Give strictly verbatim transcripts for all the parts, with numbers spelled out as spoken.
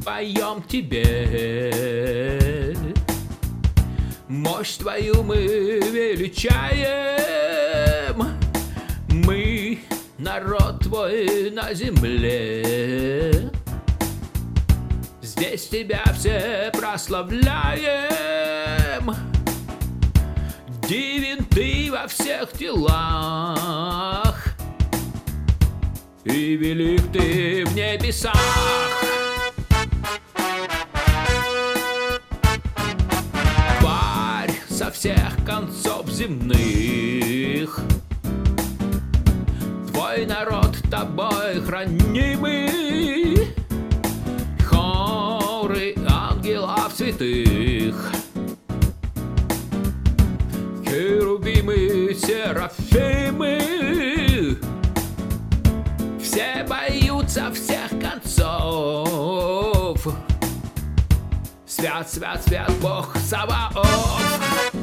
поем тебе. Мощь твою мы величаем, мы народ твой на земле. Здесь тебя все прославляем, дивен ты во всех делах, и велик ты в небесах. Тварь со всех концов земных, твой народ тобой хранимый, хоры ангелов святых, херувимы, серафимы, все поют со всех концов. Свят, свят, свят Бог Саваоф.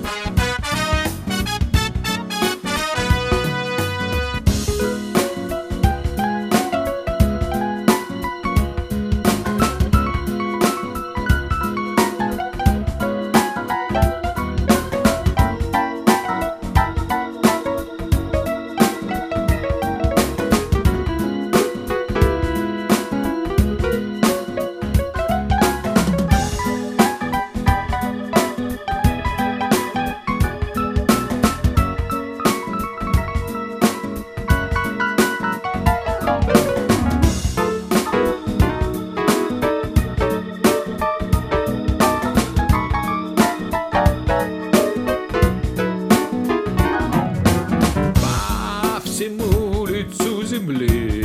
Всему лицу земли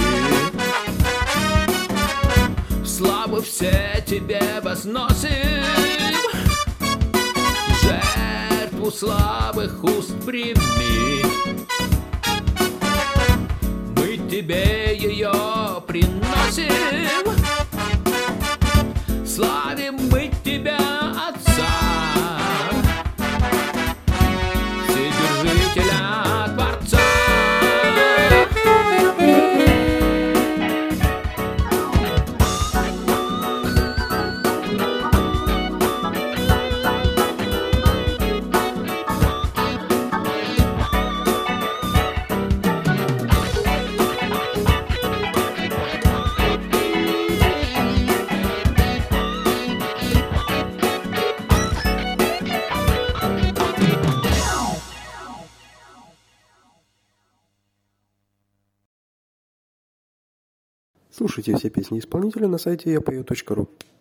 славу все тебе возносим, жертву слабых уст прими, мы тебе ее приносим. Славим мы тебя, Отца, Вседержителя, Творца. Слушайте все песни исполнителя на сайте я пою точка ру.